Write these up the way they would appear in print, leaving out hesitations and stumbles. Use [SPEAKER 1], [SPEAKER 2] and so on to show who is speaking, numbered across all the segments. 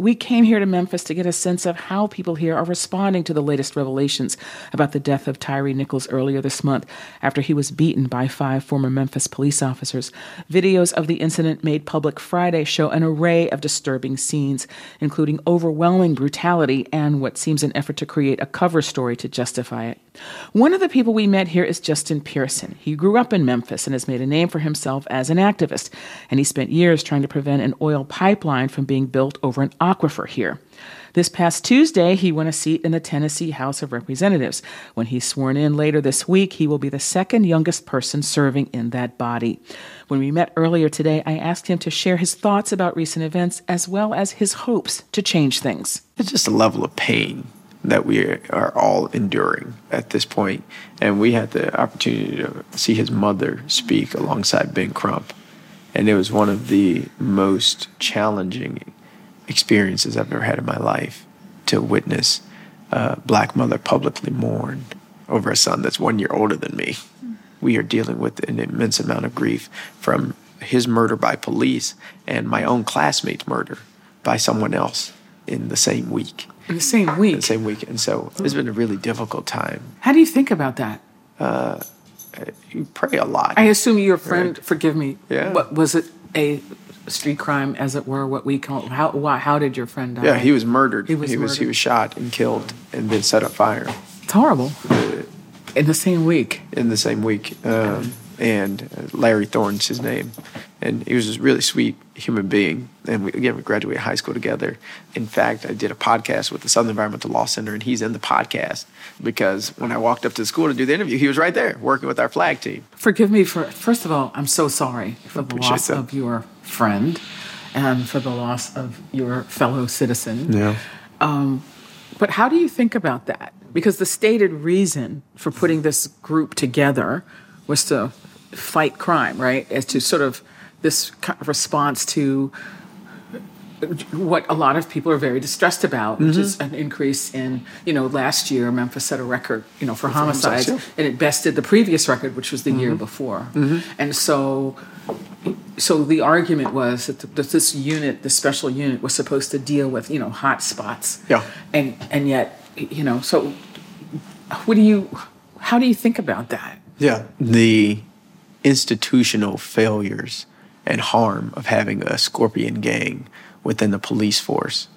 [SPEAKER 1] we came here to Memphis to get a sense of how people here are responding to the latest revelations about the death of Tyre Nichols earlier this month after he was beaten by 5 former Memphis police officers. Videos of the incident made public Friday show an array of disturbing scenes, including overwhelming brutality and what seems an effort to create a cover story to justify it. One of the people we met here is Justin Pearson. He grew up in Memphis and has made a name for himself as an activist, and he spent years trying to prevent an oil pipeline from being built over an aquifer here. This past Tuesday, he won a seat in the Tennessee House of Representatives. When he's sworn in later this week, he will be the second youngest person serving in that body. When we met earlier today, I asked him to share his thoughts about recent events as well as his hopes to change things.
[SPEAKER 2] It's just a level of pain that we are all enduring at this point. And we had the opportunity to see his mother speak alongside Ben Crump. And it was one of the most challenging experiences I've ever had in my life, to witness a Black mother publicly mourn over a son that's 1 year older than me. We are dealing with an immense amount of grief from his murder by police and my own classmate's murder by someone else in the same week.
[SPEAKER 1] In the same week?
[SPEAKER 2] In the same week. And so it's been a really difficult time.
[SPEAKER 1] How do you think about that?
[SPEAKER 2] You pray a lot.
[SPEAKER 1] I assume your friend,
[SPEAKER 2] right?
[SPEAKER 1] Forgive me,
[SPEAKER 2] Yeah.
[SPEAKER 1] What was it, a street crime, as it were, what we call, how did your friend die?
[SPEAKER 2] Yeah, he was murdered.
[SPEAKER 1] He was
[SPEAKER 2] shot and killed and then set on fire.
[SPEAKER 1] It's horrible. In the same week.
[SPEAKER 2] In the same week. And Larry Thorne's his name. And he was a really sweet human being. And we graduated high school together. In fact, I did a podcast with the Southern Environmental Law Center, and he's in the podcast because when I walked up to the school to do the interview, he was right there working with our flag team.
[SPEAKER 1] Forgive me for, first of all, I'm so sorry for the loss of your friend and for the loss of your fellow citizen.
[SPEAKER 2] Yeah.
[SPEAKER 1] But how do you think about that? Because the stated reason for putting this group together was to fight crime, right? As to sort of this response to what a lot of people are very distressed about, which is an increase in, last year Memphis set a record, for homicides, and it bested the previous record, which was the year before. And so the argument was that this unit, this special unit, was supposed to deal with, hot spots.
[SPEAKER 2] Yeah.
[SPEAKER 1] And yet, so how do you think about that?
[SPEAKER 2] Yeah. The institutional failures and harm of having a Scorpion gang within the police force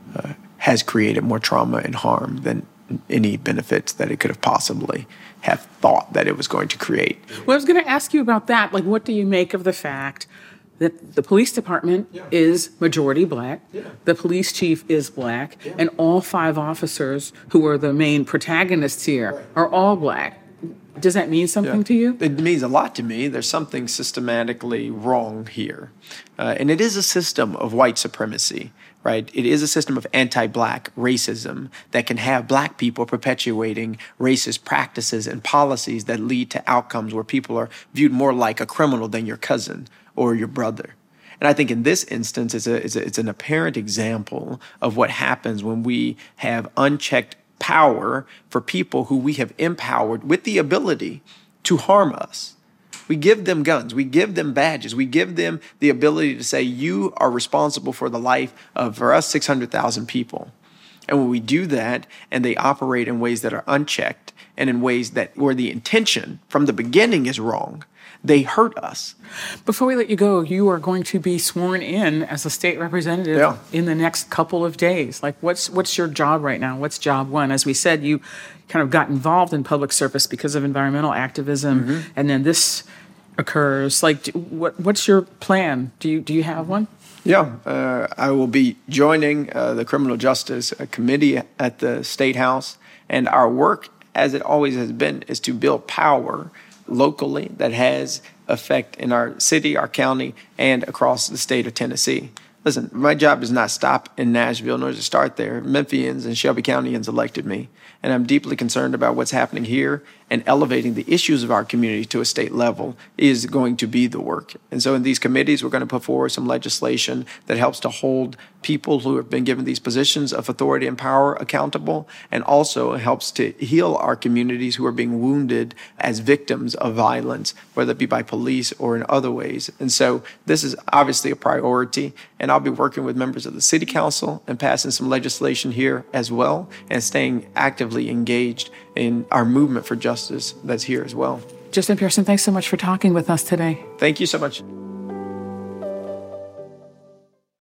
[SPEAKER 2] has created more trauma and harm than any benefits that it could have possibly have thought that it was going to create.
[SPEAKER 1] Well, I was going to ask you about that. Like, what do you make of the fact that the police department is majority Black, the police chief is Black, and all 5 officers who are the main protagonists here are all Black? Does that mean something to you?
[SPEAKER 2] It means a lot to me. There's something systematically wrong here. And it is a system of white supremacy, right? It is a system of anti-Black racism that can have Black people perpetuating racist practices and policies that lead to outcomes where people are viewed more like a criminal than your cousin or your brother. And I think in this instance, it's an apparent example of what happens when we have unchecked power for people who we have empowered with the ability to harm us. We give them guns. We give them badges. We give them the ability to say, you are responsible for the life of, for us, 600,000 people. And when we do that and they operate in ways that are unchecked and in ways that where the intention from the beginning is wrong, they hurt us.
[SPEAKER 1] Before we let you go, you are going to be sworn in as a state representative in the next couple of days. Like, what's your job right now? What's job one? As we said, you kind of got involved in public service because of environmental activism, and then this occurs. Like, what's your plan? Do you have one?
[SPEAKER 2] Yeah, I will be joining the Criminal Justice Committee at the State House, and our work, as it always has been, is to build power locally that has effect in our city, our county, and across the state of Tennessee. Listen, my job does not stop in Nashville, nor does it start there. Memphians and Shelby Countyans elected me, and I'm deeply concerned about what's happening here and elevating the issues of our community to a state level is going to be the work. And so in these committees, we're going to put forward some legislation that helps to hold people who have been given these positions of authority and power accountable, and also helps to heal our communities who are being wounded as victims of violence, whether it be by police or in other ways. And so this is obviously a priority, and I'll be working with members of the City Council and passing some legislation here as well, and staying actively engaged in our movement for justice that's here as well.
[SPEAKER 1] Justin Pearson, thanks so much for talking with us today.
[SPEAKER 2] Thank you so much.